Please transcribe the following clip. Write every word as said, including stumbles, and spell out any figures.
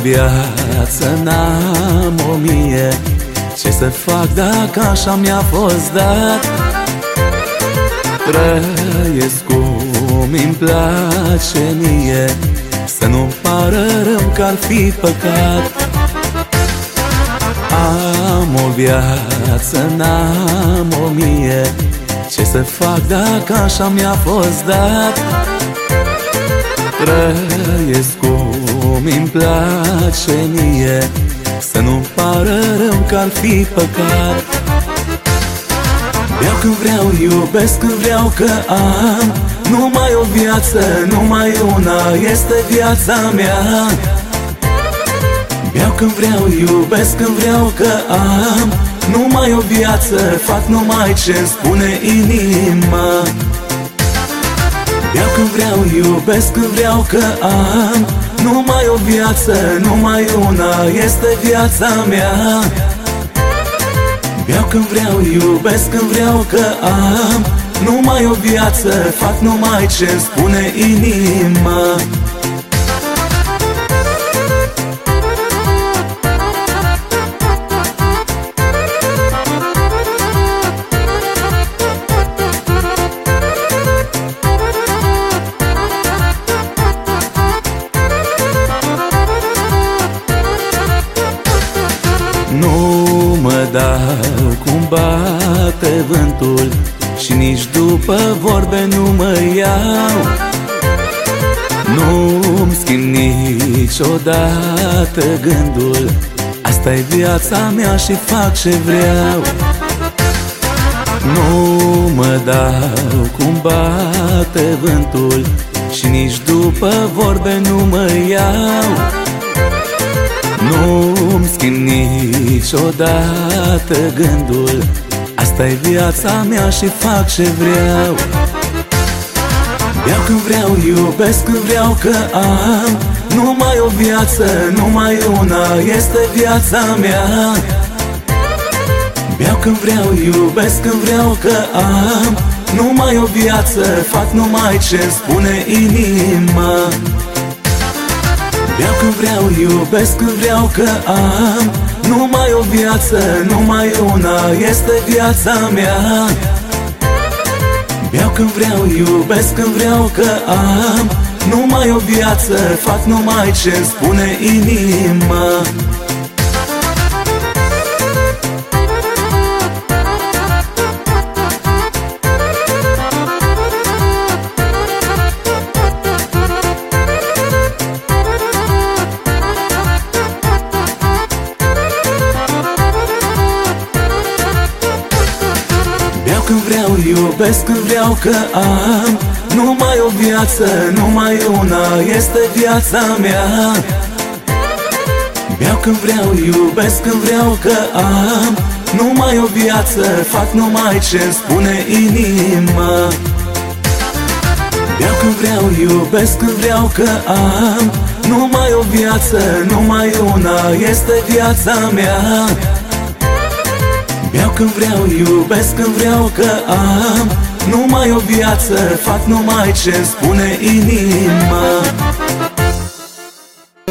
viață, n-am o mie. Ce să fac dacă așa mi-a fost dat? Trăiesc cum îmi place mie, să nu pară rău că-ar fi păcat. Am o viață, n-am o mie. Ce să fac dacă așa mi-a fost dat? Trăiesc cum îmi place mie, să nu pară rău că-ar fi păcat. Beau când vreau, iubesc când vreau că am numai o viață, numai una este viața mea. Beau când vreau, iubesc când vreau că am numai o viață, fac numai ce-mi spune inima. Beau când vreau, iubesc când vreau că am numai o viață, numai una este viața mea. Beau când vreau, iubesc când vreau că am numai o viață, fac numai ce-mi spune inima. Nu mă dau cum bate vântul și nici după vorbe nu mă iau. Nu-mi schimb niciodată gândul, asta-i viața mea și fac ce vreau. Nu mă dau cum bate vântul și nici după vorbe nu mă iau. Nu-mi schimb niciodată gândul, asta-i viața mea și fac ce vreau. Beau când vreau, iubesc când vreau că am numai o viață, numai una este viața mea. Beau când vreau, iubesc când vreau că am numai o viață, fac numai ce-mi spune inima. Beau când vreau, iubesc când vreau că am numai o viață, numai una este viața mea. Beau când vreau, iubesc când vreau că am numai o viață, fac numai ce-mi spune inima. Beau când vreau, iubesc când vreau că am numai o viață, numai una este viața mea. Beau când vreau, iubesc când vreau că am numai o viață, fac numai ce-mi spune inima. Beau când vreau, iubesc când vreau că am numai o viață, numai una este viața mea. Beau când vreau, iubesc când vreau că am numai o viață, fac numai ce-mi spune inima.